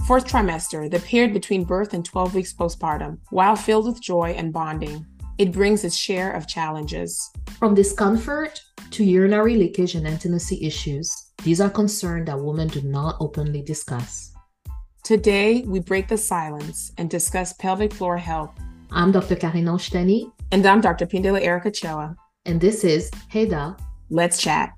Fourth trimester, the period between birth and 12 weeks postpartum, while filled with joy and bonding, it brings its share of challenges. From discomfort to urinary leakage and intimacy issues, these are concerns that women do not openly discuss. Today, we break the silence and discuss pelvic floor health. I'm Dr. Karina Oshteni. And I'm Dr. Pindela Erica Choa. And this is Hey Da. Let's chat.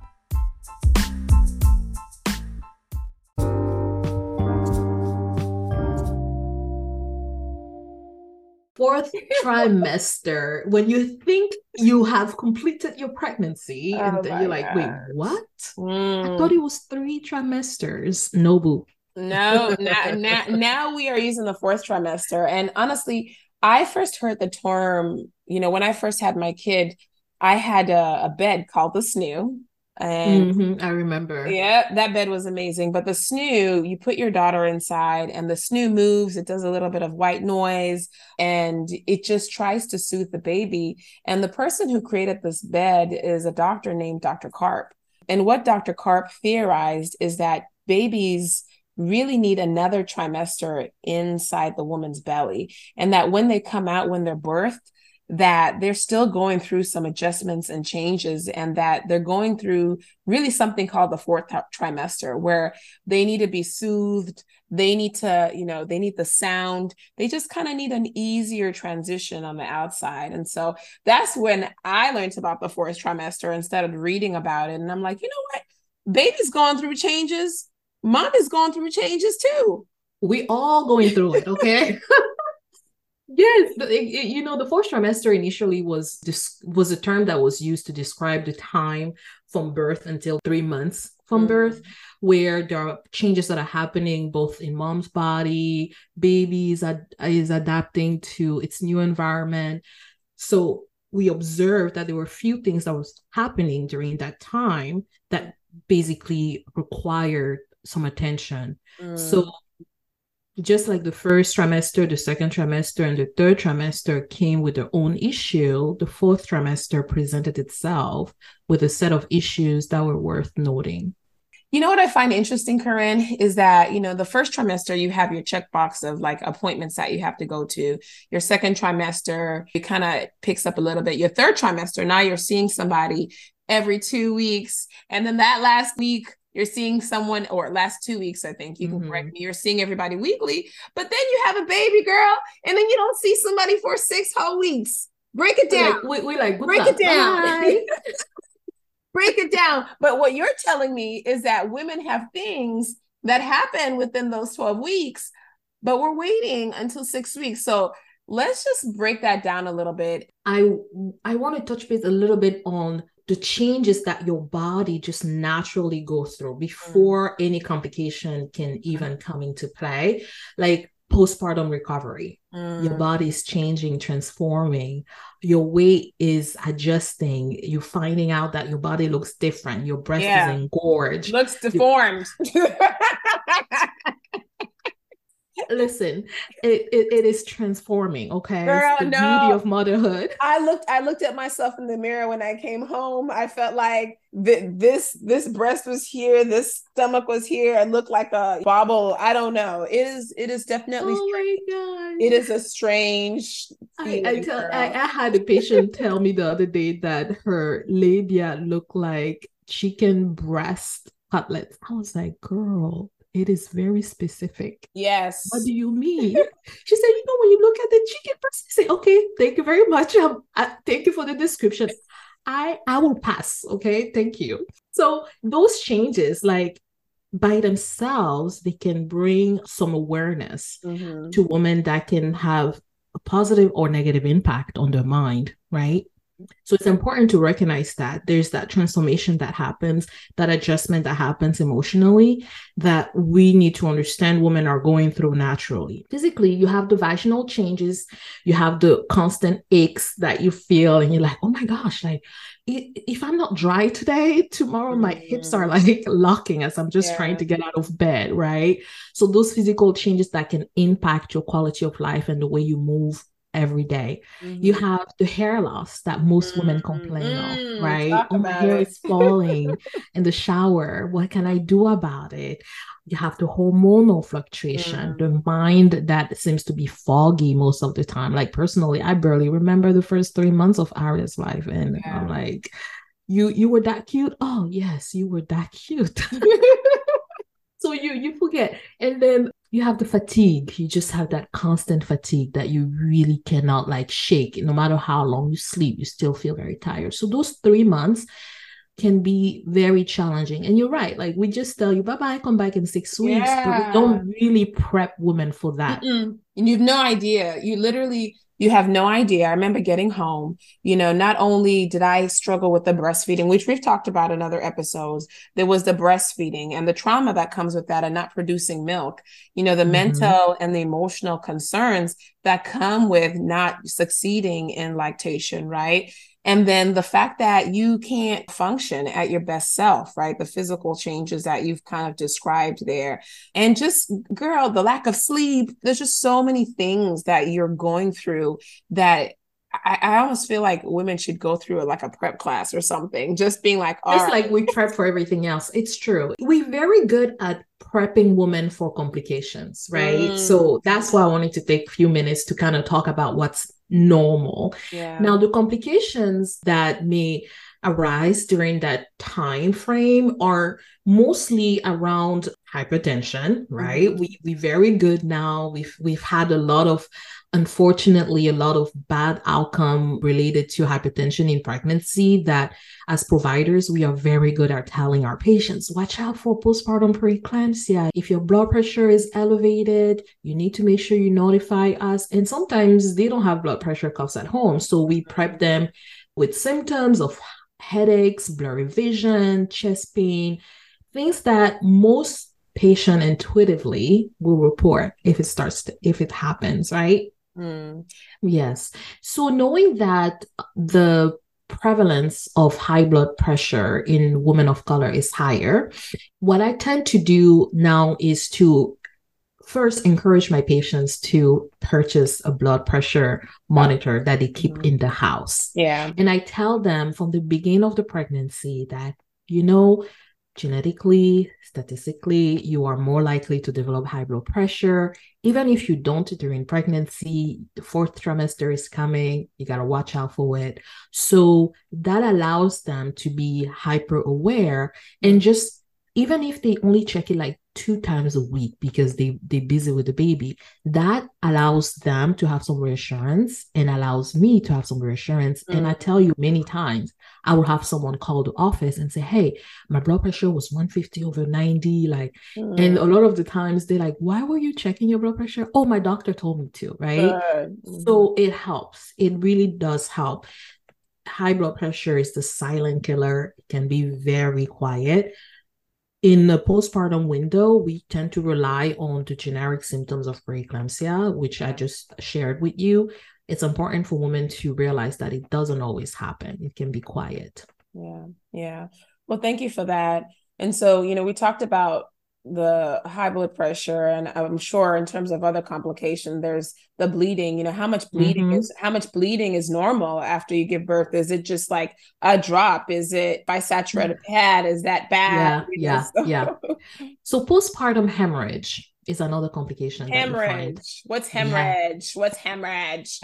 Fourth trimester, when you think you have completed your pregnancy, and then you're like, wait, what? I thought it was 3 trimesters. No, boo. No, now we are using the fourth trimester. And honestly, I first heard the term, when I first had my kid, I had a bed called the SNOO. And I remember. Yeah, that bed was amazing. But the SNOO, you put your daughter inside and the SNOO moves. It does a little bit of white noise and it just tries to soothe the baby. And the person who created this bed is a doctor named Dr. Karp. And what Dr. Karp theorized is that babies really need another trimester inside the woman's belly. And that when they come out, when they're birthed, that they're still going through some adjustments and changes, and that they're going through really something called the fourth trimester, where they need to be soothed. They need to, they need the sound. They just kind of need an easier transition on the outside. And so that's when I learned about the fourth trimester and started reading about it. And I'm like, you know what? Baby's going through changes. Mom is going through changes too. We all going through it, okay? Yes, the fourth trimester initially was a term that was used to describe the time from birth until 3 months from birth, where there are changes that are happening both in mom's body, baby is adapting to its new environment. So we observed that there were a few things that was happening during that time that basically required some attention. So just like the first trimester, the second trimester, and the third trimester came with their own issue, the fourth trimester presented itself with a set of issues that were worth noting. You know what I find interesting, Corinne, is that, the first trimester, you have your checkbox of like appointments that you have to go to. Your second trimester, it kind of picks up a little bit. Your third trimester, now you're seeing somebody every 2 weeks. And then that last week, you're seeing someone, or last 2 weeks, I think, you can correct me, you're seeing everybody weekly, but then you have a baby girl, and then you don't see somebody for 6 whole weeks. Break it down. We like, break it down. Break it down. But what you're telling me is that women have things that happen within those 12 weeks, but we're waiting until 6 weeks. So let's just break that down a little bit. I want to touch base a little bit on the changes that your body just naturally goes through before any complication can even come into play, like postpartum recovery. Your body is changing, transforming. Your weight is adjusting. You're finding out that your body looks different. Your breast is engorged. Looks deformed. Listen, it is transforming, okay? Girl, it's the beauty of motherhood. I looked at myself in the mirror when I came home. I felt like this breast was here, this stomach was here. I looked like a bobble. I don't know. It is definitely strange. My God. It is a strange feeling, I had a patient tell me the other day that her labia looked like chicken breast cutlets. I was like, girl, it is very specific. Yes. What do you mean? She said, when you look at the chicken breast, you say, okay, thank you very much. Thank you for the description. I will pass. Okay, thank you. So those changes, like by themselves, they can bring some awareness to women that can have a positive or negative impact on their mind, right? So it's important to recognize that there's that transformation that happens, that adjustment that happens emotionally, that we need to understand women are going through naturally. Physically, you have the vaginal changes, you have the constant aches that you feel, and you're like, oh my gosh, like if I'm not dry today, tomorrow my hips are like locking as I'm just trying to get out of bed, right? So those physical changes that can impact your quality of life and the way you move every day. You Mhm. have the hair loss that most women complain of, right? Talk Oh, my about hair it. is falling in the shower. What can I do about it? You have the hormonal fluctuation, the mind that seems to be foggy most of the time. Like personally, I barely remember the first 3 months of Aria's life. And I'm like, you were that cute? Oh, yes, you were that cute. So you forget. And then you have the fatigue. You just have that constant fatigue that you really cannot like shake. No matter how long you sleep, you still feel very tired. So those 3 months can be very challenging. And you're right. Like we just tell you, bye-bye, come back in 6 weeks, but we Yeah. don't really prep women for that. And you've no idea. You have no idea. I remember getting home, not only did I struggle with the breastfeeding, which we've talked about in other episodes, there was the breastfeeding and the trauma that comes with that and not producing milk, the mental and the emotional concerns that come with not succeeding in lactation, right? And then the fact that you can't function at your best self, right? The physical changes that you've kind of described there. And just, girl, the lack of sleep, there's just so many things that you're going through that I almost feel like women should go through like a prep class or something, just being like, all just right. like we prep for everything else. It's true. We're very good at prepping women for complications, right? So that's why I wanted to take a few minutes to kind of talk about what's normal. Yeah. Now, the complications that may arise during that time frame are mostly around hypertension, right? We're very good now. We've had unfortunately, a lot of bad outcome related to hypertension in pregnancy that as providers, we are very good at telling our patients, watch out for postpartum preeclampsia. If your blood pressure is elevated, you need to make sure you notify us. And sometimes they don't have blood pressure cuffs at home. So we prep them with symptoms of headaches, blurry vision, chest pain, things that most patient intuitively will report if it happens, right? Yes. So knowing that the prevalence of high blood pressure in women of color is higher, what I tend to do now is to first encourage my patients to purchase a blood pressure monitor that they keep in the house. Yeah. And I tell them from the beginning of the pregnancy that, genetically, statistically, you are more likely to develop high blood pressure. Even if you don't during pregnancy, the fourth trimester is coming, you got to watch out for it. So that allows them to be hyper aware and just, even if they only check it like 2 times a week because they're busy with the baby, that allows them to have some reassurance and allows me to have some reassurance. And I tell you many times, I will have someone call the office and say, hey, my blood pressure was 150/90. And a lot of the times they're like, why were you checking your blood pressure? Oh, my doctor told me to, right? So it helps. It really does help. High blood pressure is the silent killer. It can be very quiet. In the postpartum window, we tend to rely on the generic symptoms of preeclampsia, which I just shared with you. It's important for women to realize that it doesn't always happen. It can be quiet. Yeah. Yeah. Well, thank you for that. And so, we talked about the high blood pressure, and I'm sure in terms of other complications, there's the bleeding. How much bleeding is normal after you give birth? Is it just like a drop? Is it bisaturated pad? Is that bad? Yeah. So postpartum hemorrhage is another complication. Hemorrhage. What's hemorrhage? Yeah. What's hemorrhage?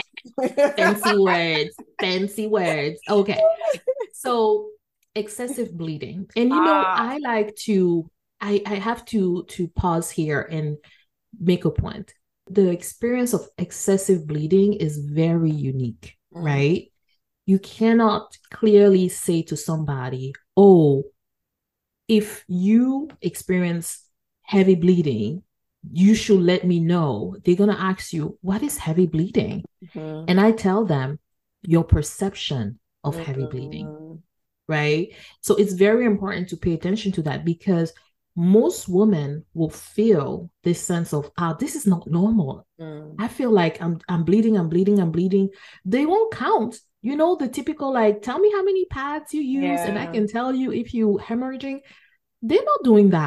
Fancy words. Okay. So excessive bleeding. And I like to I have to pause here and make a point. The experience of excessive bleeding is very unique, right? You cannot clearly say to somebody, oh, if you experience heavy bleeding, you should let me know. They're going to ask you, what is heavy bleeding? And I tell them, your perception of heavy bleeding, right? So it's very important to pay attention to that, because most women will feel this sense of, this is not normal. I feel like I'm bleeding. They won't count, the typical, like, tell me how many pads you use and I can tell you if you hemorrhaging. They're not doing that.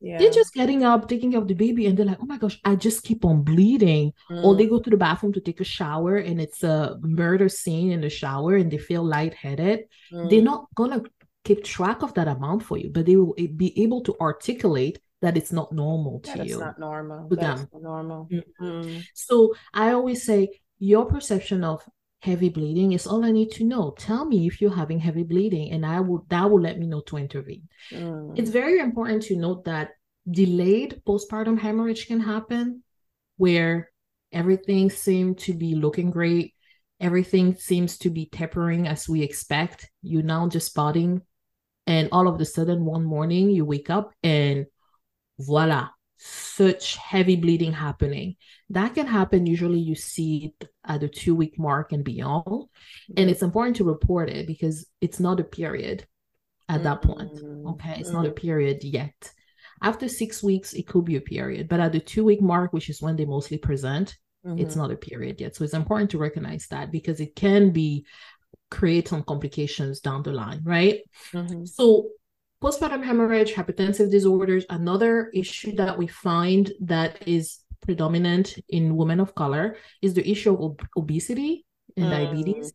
They're just getting up, taking care of the baby, and they're like, oh my gosh, I just keep on bleeding. Or they go to the bathroom to take a shower and it's a murder scene in the shower and they feel lightheaded. They're not gonna keep track of that amount for you, but they will be able to articulate that it's not normal to you. It's not normal. To That's them. not normal. So I always say your perception of heavy bleeding is all I need to know. Tell me if you're having heavy bleeding, and that will let me know to intervene. It's very important to note that delayed postpartum hemorrhage can happen where everything seems to be looking great. Everything seems to be tapering as we expect. You're now just spotting, and all of a sudden one morning you wake up and voila, such heavy bleeding happening. That can happen. Usually you see it at the 2-week mark and beyond. And it's important to report it because it's not a period at that point. Okay. It's not a period yet. After 6 weeks, it could be a period. But at the 2-week mark, which is when they mostly present, it's not a period yet. So it's important to recognize that because it can create some complications down the line, right? So postpartum hemorrhage, hypertensive disorders, another issue that we find that is predominant in women of color is the issue of obesity and diabetes,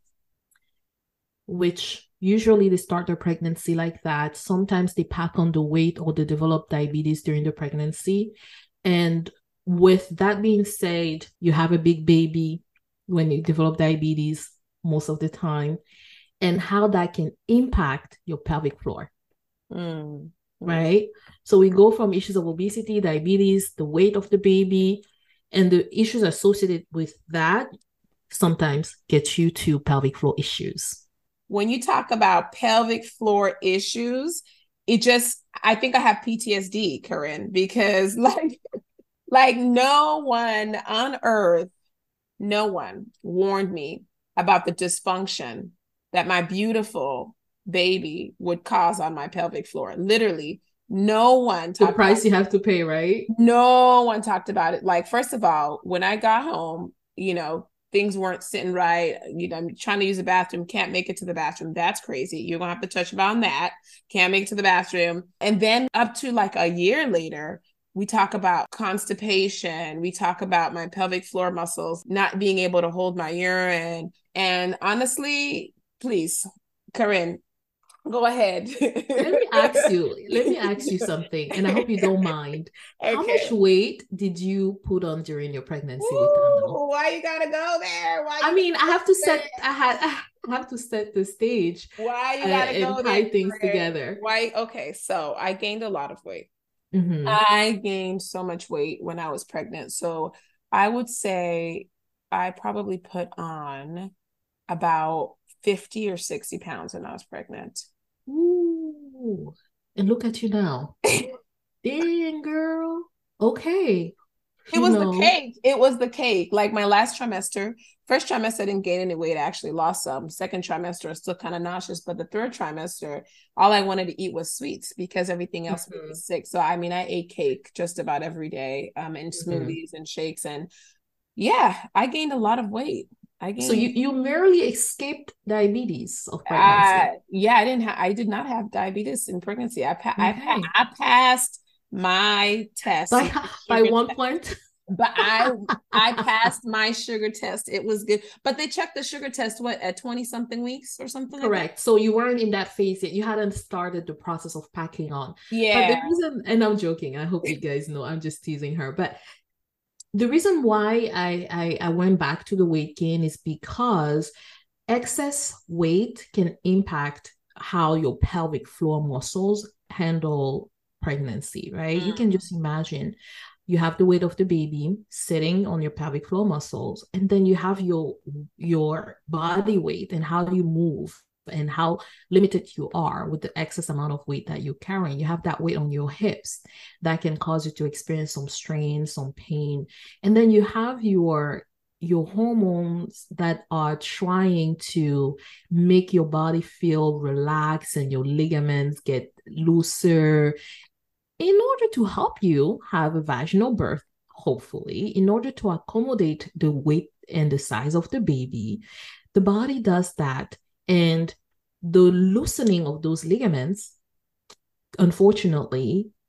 which usually they start their pregnancy like that. Sometimes they pack on the weight or they develop diabetes during the pregnancy. And with that being said, you have a big baby when you develop diabetes most of the time, and how that can impact your pelvic floor. Right? So we go from issues of obesity, diabetes, the weight of the baby, and the issues associated with that sometimes get you to pelvic floor issues. When you talk about pelvic floor issues, I think I have PTSD, Corinne, because like no one on earth, no one warned me about the dysfunction that my beautiful baby would cause on my pelvic floor. Literally, no one talked the price you have to pay, right? No one talked about it. Like, first of all, when I got home, things weren't sitting right. I'm trying to use the bathroom, can't make it to the bathroom. That's crazy. You're gonna have to touch on that. Can't make it to the bathroom. And then up to like a year later, we talk about constipation. We talk about my pelvic floor muscles not being able to hold my urine. And honestly, please, Corinne, go ahead. Let me ask you something, and I hope you don't mind. Okay. How much weight did you put on during your pregnancy with Andal? Why you gotta go there? I have to set the stage. Why you gotta go and tie things together? Why? Okay, so I gained a lot of weight. I gained so much weight when I was pregnant. So I would say I probably put on about 50 or 60 pounds when I was pregnant. Ooh. And look at you now. Dang, girl. Okay. It was the cake. It was the cake. Like my last trimester, first trimester, I didn't gain any weight. I actually lost some. Second trimester, I was still kind of nauseous. But the third trimester, all I wanted to eat was sweets because everything else made me sick. So, I mean, I ate cake just about every day and smoothies and shakes. And yeah, I gained a lot of weight. So you merely escaped diabetes of pregnancy. Yeah, I did not have diabetes in pregnancy. I passed my test by 1 point. But I passed my sugar test. It was good. But they checked the sugar test, at 20 something weeks or something? Correct. Like that? So you weren't in that phase yet. You hadn't started the process of packing on. Yeah. But the reason, and I'm joking, I hope you guys know, I'm just teasing her. But the reason why I went back to the weight gain is because excess weight can impact how your pelvic floor muscles handle pregnancy, right? You can just imagine you have the weight of the baby sitting on your pelvic floor muscles, and then you have your body weight and how you move and how limited you are with the excess amount of weight that you're carrying. You have that weight on your hips that can cause you to experience some strain, some pain. And then you have your hormones that are trying to make your body feel relaxed and your ligaments get looser in order to help you have a vaginal birth, hopefully, in order to accommodate the weight and the size of the baby. The body does that. And the loosening of those ligaments, unfortunately,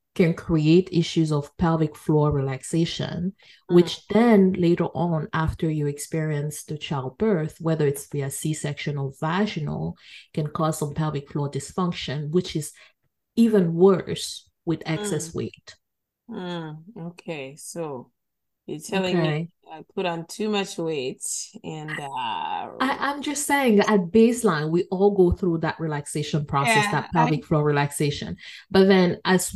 can create issues of pelvic floor relaxation, Mm. which then later on, after you experience the childbirth, whether it's via C-section or vaginal, can cause some pelvic floor dysfunction, which is even worse with excess weight. Okay, so you're telling me Okay. I put on too much weight and I'm just saying at baseline, we all go through that relaxation process, yeah, that pelvic floor relaxation. But then as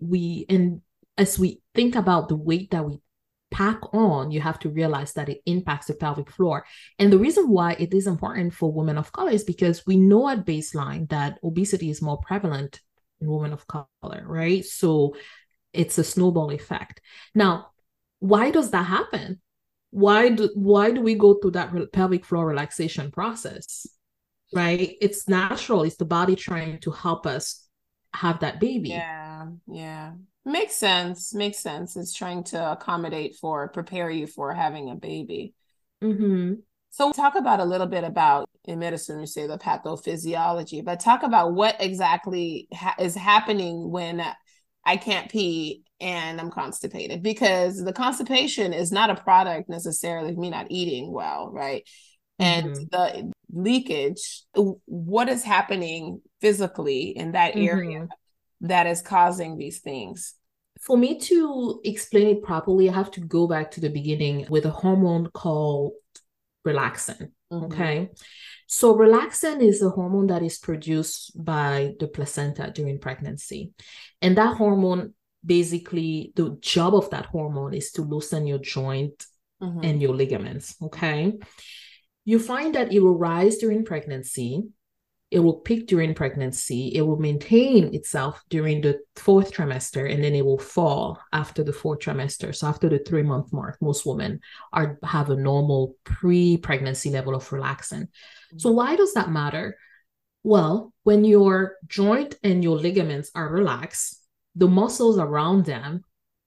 as we think about the weight that we pack on, you have to realize that it impacts the pelvic floor. And the reason why it is important for women of color is because we know at baseline that obesity is more prevalent in women of color, right? So it's a snowball effect. Now, why does that happen? Why do we go through that pelvic floor relaxation process? Right? It's natural. It's the body trying to help us have that baby. yeah. Makes sense. Makes sense. It's trying to prepare you for having a baby. Mm-hmm. So talk about a little bit about in medicine, we say the pathophysiology, but talk about what exactly is happening when I can't pee and I'm constipated, because the constipation is not a product necessarily of me not eating well, right? And Mm-hmm. the leakage, what is happening physically in that area that is causing these things? For me to explain it properly, I have to go back to the beginning with a hormone called relaxin. Okay. So relaxin is a hormone that is produced by the placenta during pregnancy. And that hormone, basically, the job of that hormone is to loosen your joint and your ligaments. Okay. You find that it will rise during pregnancy. It will peak during pregnancy. It will maintain itself during the fourth trimester, and then it will fall after the fourth trimester. So after the 3-month mark, most women have a normal pre-pregnancy level of relaxin. So why does that matter? Well, when your joint and your ligaments are relaxed, the muscles around them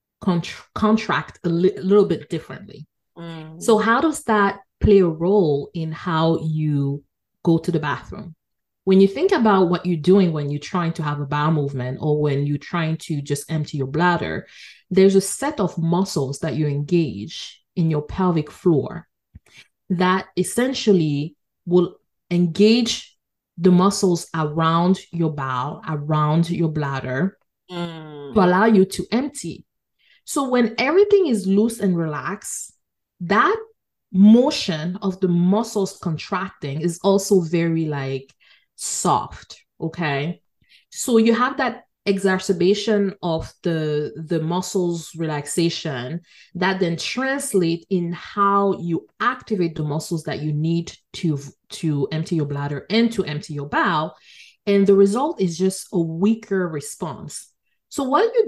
contract a little bit differently. So how does that play a role in how you go to the bathroom? When you think about what you're doing when you're trying to have a bowel movement or when you're trying to just empty your bladder, there's a set of muscles that you engage in your pelvic floor that essentially will engage the muscles around your bowel, around your bladder, to allow you to empty. So when everything is loose and relaxed, that motion of the muscles contracting is also very like soft. Okay. So you have that exacerbation of the muscles relaxation that then translate in how you activate the muscles that you need to empty your bladder and to empty your bowel. And the result is just a weaker response. So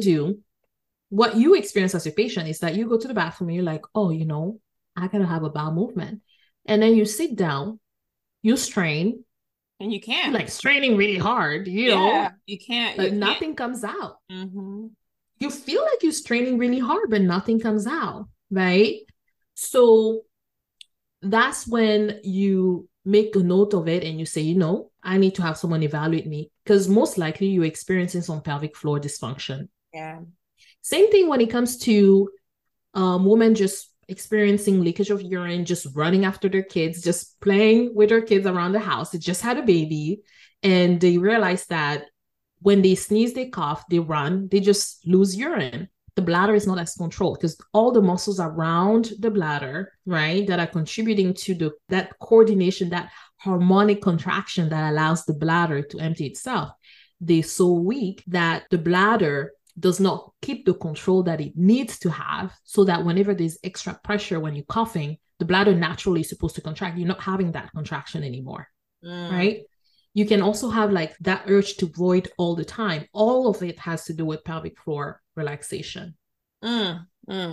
what you experience as a patient is that you go to the bathroom and you're like, oh, I gotta have a bowel movement. And then you sit down, you strain. And you can't. Like straining really hard, Yeah, you can't. But nothing comes out. Mm-hmm. You feel like you're straining really hard, but nothing comes out, right? So that's when you make a note of it and you say, I need to have someone evaluate me, because most likely you're experiencing some pelvic floor dysfunction. Yeah. Same thing when it comes to women just experiencing leakage of urine, just running after their kids, just playing with their kids around the house. They just had a baby and they realize that when they sneeze, they cough, they run, they just lose urine. The bladder is not as controlled because all the muscles around the bladder, right, that are contributing to that coordination, that harmonic contraction that allows the bladder to empty itself, they're so weak that the bladder does not keep the control that it needs to have, so that whenever there's extra pressure when you're coughing, the bladder naturally is supposed to contract. You're not having that contraction anymore, right? You can also have like that urge to void all the time. All of it has to do with pelvic floor relaxation. I'm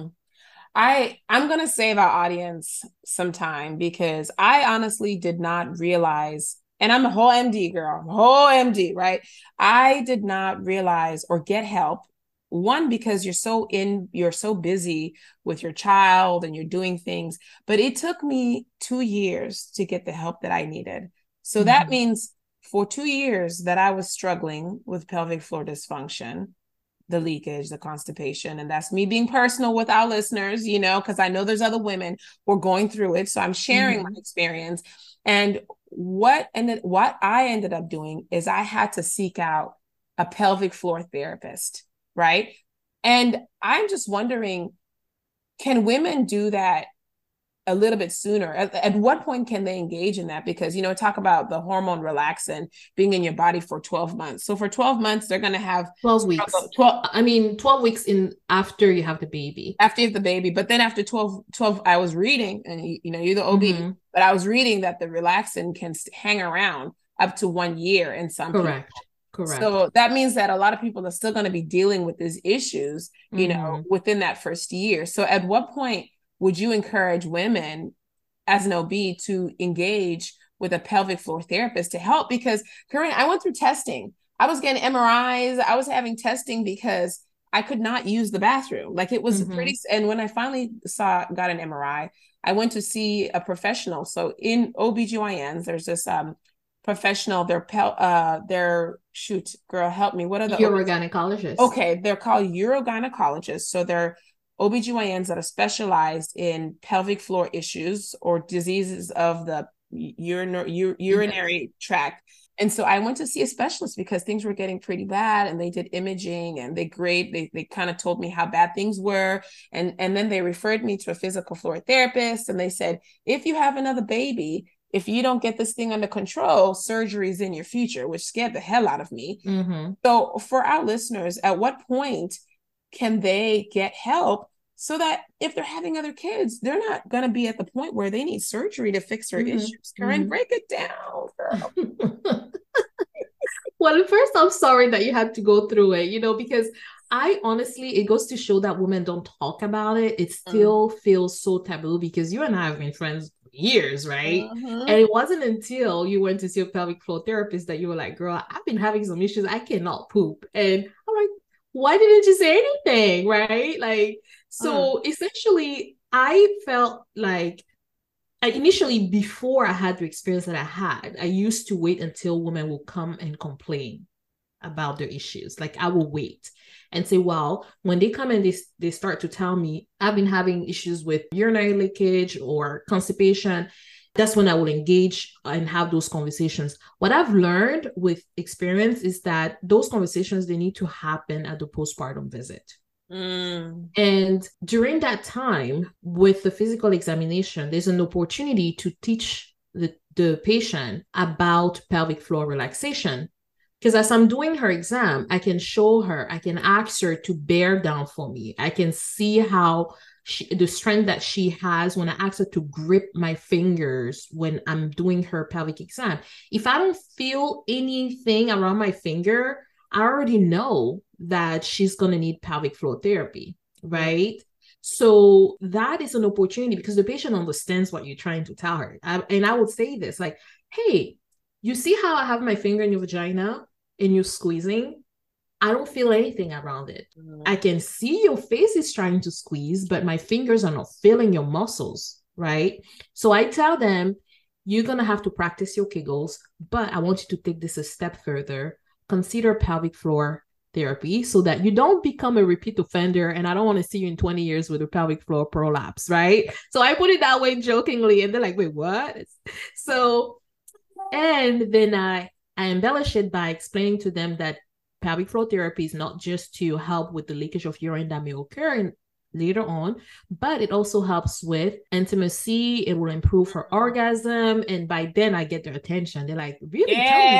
going to save our audience some time, because I honestly did not realize, and I'm a whole MD girl, whole MD, right? I did not realize or get help. One, because you're so busy with your child and you're doing things, but it took me 2 years to get the help that I needed. So that means for 2 years that I was struggling with pelvic floor dysfunction, the leakage, the constipation. And that's me being personal with our listeners, you know, because I know there's other women who are going through it. So I'm sharing my experience. And what I ended up doing is I had to seek out a pelvic floor therapist, right? And I'm just wondering, can women do that a little bit sooner? At what point can they engage in that? Because, you know, talk about the hormone relaxin being in your body for 12 months. So for 12 months, they're going to have 12 weeks. 12 weeks in after you have the baby. After you have the baby. But then after 12, I was reading, and you know, you're the OB, but I was reading that the relaxin can hang around up to 1 year in some people. Correct. So that means that a lot of people are still going to be dealing with these issues, you know, within that first year. So at what point would you encourage women as an OB to engage with a pelvic floor therapist to help? Because Corinne, I went through testing. I was getting MRIs. I was having testing because I could not use the bathroom. Like it was pretty. And when I finally got an MRI, I went to see a professional. So in OBGYNs, there's this professional, shoot, girl, help me. What are the urogynecologists? Okay, they're called urogynecologists. So they're OBGYNs that are specialized in pelvic floor issues or diseases of the urinary tract. And so I went to see a specialist because things were getting pretty bad, and they did imaging, and they kind of told me how bad things were. And then they referred me to a physical floor therapist, and they said, if you have another baby, if you don't get this thing under control, surgery is in your future, which scared the hell out of me. So for our listeners, at what point can they get help so that if they're having other kids, they're not going to be at the point where they need surgery to fix their issues? Corinne, break it down, girl. Well, first, I'm sorry that you had to go through it, you know, because I honestly, it goes to show that women don't talk about it. It still feels so taboo because you and I have been friends for years, right? And it wasn't until you went to see a pelvic floor therapist that you were like, girl, I've been having some issues. I cannot poop. And I'm like, why didn't you say anything? Right? Like, so essentially, I felt like initially, before I had the experience that I had, I used to wait until women will come and complain about their issues. Like I will wait and say, well, when they come and they start to tell me I've been having issues with urinary leakage or constipation, that's when I will engage and have those conversations. What I've learned with experience is that those conversations, they need to happen at the postpartum visit. And during that time, with the physical examination, there's an opportunity to teach the patient about pelvic floor relaxation. Because as I'm doing her exam, I can show her, I can ask her to bear down for me. I can see how the strength that she has when I ask her to grip my fingers when I'm doing her pelvic exam. If I don't feel anything around my finger, I already know that she's going to need pelvic floor therapy, right? So that is an opportunity because the patient understands what you're trying to tell her. And I would say this, like, hey, you see how I have my finger in your vagina and you're squeezing? I don't feel anything around it. I can see your face is trying to squeeze, but my fingers are not feeling your muscles, right? So I tell them, you're going to have to practice your Kegels, but I want you to take this a step further. Consider pelvic floor therapy so that you don't become a repeat offender. And I don't want to see you in 20 years with a pelvic floor prolapse, right? So I put it that way jokingly. And they're like, wait, what? So, and then I embellish it by explaining to them that pelvic floor therapy is not just to help with the leakage of urine that may occur later on, but it also helps with intimacy. It will improve her orgasm. And by then I get their attention. They're like, really?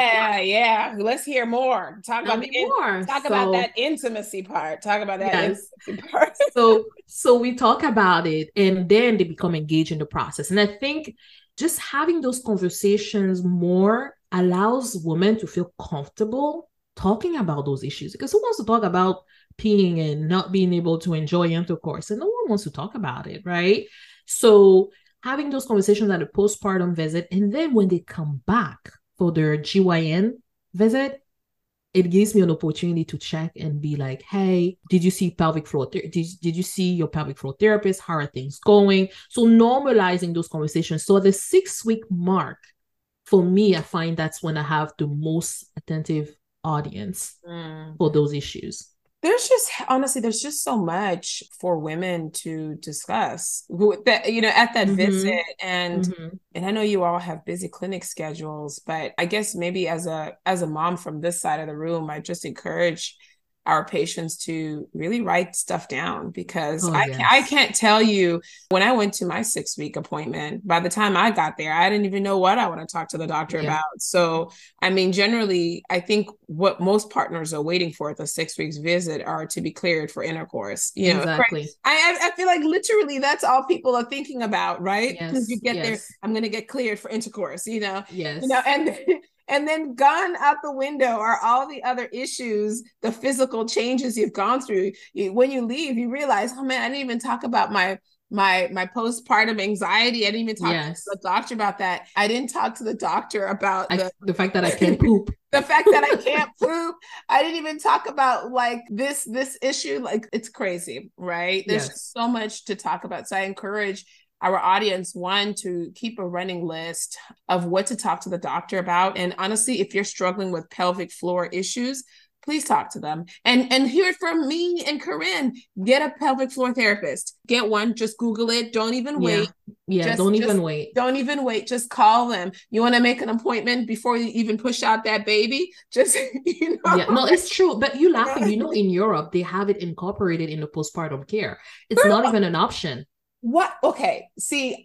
Yeah. Let's hear more. Talk about that intimacy part. Talk about that intimacy part. So we talk about it and then they become engaged in the process. And I think just having those conversations more allows women to feel comfortable talking about those issues, because who wants to talk about peeing and not being able to enjoy intercourse? And no one wants to talk about it, right? So having those conversations at a postpartum visit, and then when they come back for their GYN visit, it gives me an opportunity to check and be like, hey, did you see pelvic floor? Did you see your pelvic floor therapist? How are things going? So normalizing those conversations. So at the 6-week mark, for me, I find that's when I have the most attentive audience for those issues. There's just honestly, there's just so much for women to discuss with that, at that visit. Mm-hmm. And Mm-hmm. and I know you all have busy clinic schedules, but I guess maybe as a mom from this side of the room, I just encourage our patients to really write stuff down, because Oh, I yes. can't tell you, when I went to my 6 week appointment, by the time I got there, I didn't even know what I want to talk to the doctor Yeah, about. So, I mean, generally, I think what most partners are waiting for at the 6 weeks visit are to be cleared for intercourse. exactly. I feel like literally that's all people are thinking about, right? Because you Yes, get there, yes, I'm going to get cleared for intercourse, yes. and and then gone out the window are all the other issues, the physical changes you've gone through. When you leave, you realize, oh man, I didn't even talk about my postpartum anxiety. I didn't even talk to Yes. the doctor about that. I didn't talk to the doctor about The fact that I can't poop. the fact that I can't poop. I didn't even talk about like this issue. Like, it's crazy, right? There's Yes. just so much to talk about. So I encourage our audience, one, to keep a running list of what to talk to the doctor about. And honestly, if you're struggling with pelvic floor issues, please talk to them and hear it from me and Corinne. Get a pelvic floor therapist. Get one. Just Google it. Don't even Yeah. wait. Yeah. Don't Just even wait. don't even wait. Just call them. You want to make an appointment before you even push out that baby? Just Yeah. No, it's true. But you laughing, in Europe, they have it incorporated in the postpartum care. It's not even an option. What? Okay. See,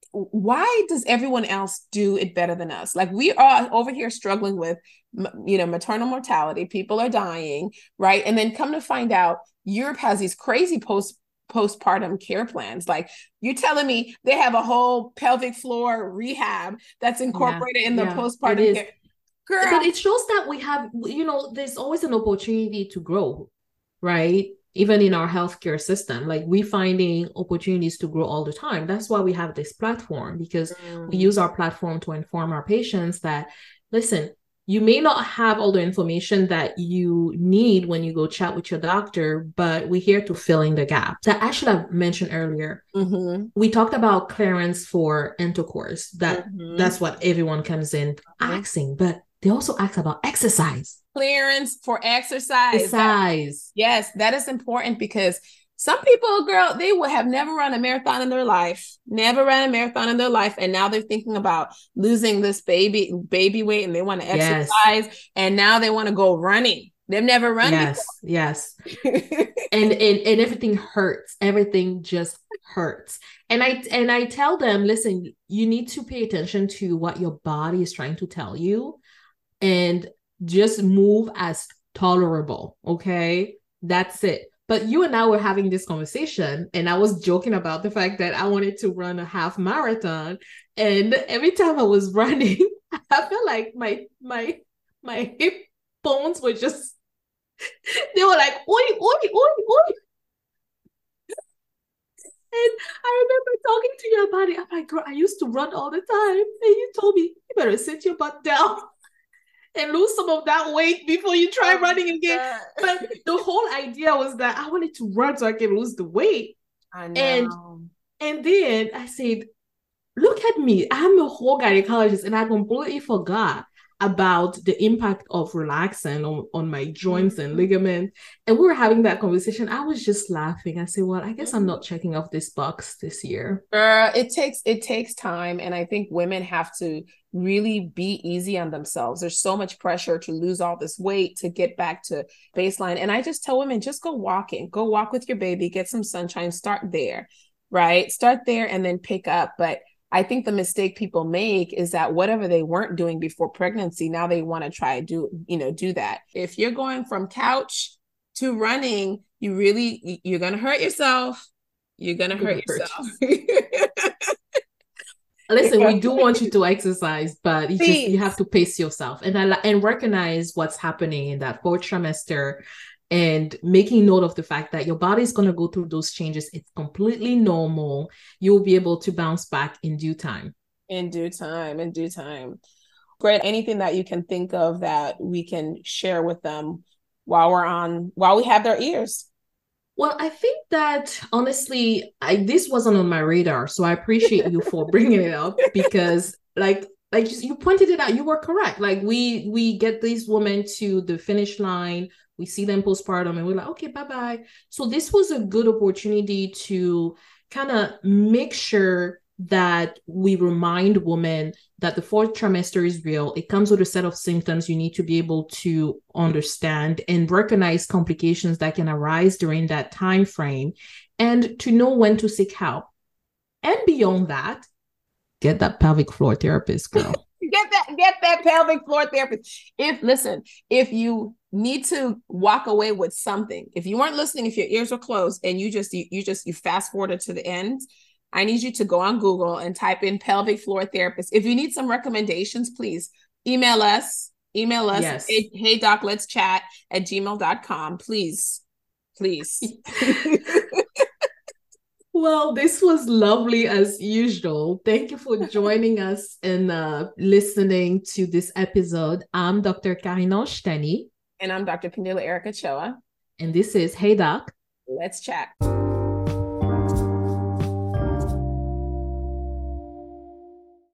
why does everyone else do it better than us? Like, we are over here struggling with, maternal mortality. People are dying, right? And then come to find out, Europe has these crazy postpartum care plans. Like, you're telling me they have a whole pelvic floor rehab that's Yeah. incorporated in the Yeah. It postpartum is. care. But Girl, it shows that we have, there's always an opportunity to grow, right? Even in our healthcare system, like we finding opportunities to grow all the time. That's why we have this platform, because we use our platform to inform our patients that, listen, you may not have all the information that you need when you go chat with your doctor, but we're here to fill in the gap. That I should have mentioned earlier. We talked about clearance for intercourse. That's what everyone comes in asking, but they also ask about exercise. Clearance for exercise. Yes, that is important, because some people, girl, they will have never run a marathon in their life, and now they're thinking about losing this baby weight, and they want to exercise, and now they want to go running. They've never run before. Yes. and everything hurts. Everything just hurts. And I tell them, listen, you need to pay attention to what your body is trying to tell you, and just move as tolerable. Okay, that's it. But you and I were having this conversation, and I was joking about the fact that I wanted to run a half marathon, and every time I was running, I felt like my hip bones were just, they were like, oi, oi, oi, oi. And I remember talking to you about it. I'm like, girl, I used to run all the time. And you told me, you better sit your butt down and lose some of that weight before you try running again. But the whole idea was that I wanted to run so I can lose the weight. I know. And then I said, look at me. I'm a whole gynecologist, and I completely forgot about the impact of relaxing on my joints and ligaments. And we were having that conversation. I was just laughing. I said, well, I guess I'm not checking off this box this year. It takes time. And I think women have to really be easy on themselves. There's so much pressure to lose all this weight to get back to baseline. And I just tell women, just go walking, go walk with your baby, get some sunshine, start there, right? Start there and then pick up. But I think the mistake people make is that whatever they weren't doing before pregnancy, now they want to try do that. If you're going from couch to running, you're going to hurt yourself. You're going to hurt yourself. Listen, we do want you to exercise, but you have to pace yourself and recognize what's happening in that fourth trimester, and making note of the fact that your body is going to go through those changes. It's completely normal. You'll be able to bounce back in due time. In due time. Great. Anything that you can think of that we can share with them while we have their ears? Well, I think that honestly, this wasn't on my radar. So I appreciate you for bringing it up, because like you pointed it out, you were correct. Like we get these women to the finish line We see them postpartum and we're like, okay, bye-bye. So this was a good opportunity to kind of make sure that we remind women that the fourth trimester is real. It comes with a set of symptoms you need to be able to understand and recognize complications that can arise during that time frame, and to know when to seek help. And beyond that, get that pelvic floor therapist, girl. Get that pelvic floor therapist. If you need to walk away with something, if you weren't listening, if your ears were closed and you fast forwarded to the end, I need you to go on Google and type in pelvic floor therapist. If you need some recommendations, please email us. Yes. Hey doc, let's chat at gmail.com. Please. Well, this was lovely as usual. Thank you for joining us and listening to this episode. I'm Dr. Karina Shtani. And I'm Dr. Peniela Erica Choa. And this is Hey Doc, let's chat.